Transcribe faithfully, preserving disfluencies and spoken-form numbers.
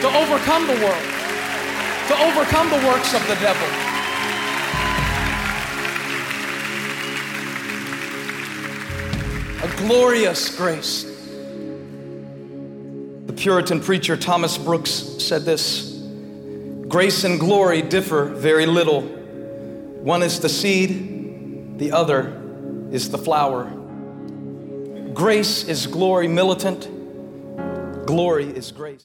to overcome the world, to overcome the works of the devil. A glorious grace. The Puritan preacher Thomas Brooks said this: grace and glory differ very little. One is the seed, the other is the flower. Grace is glory militant, glory is grace.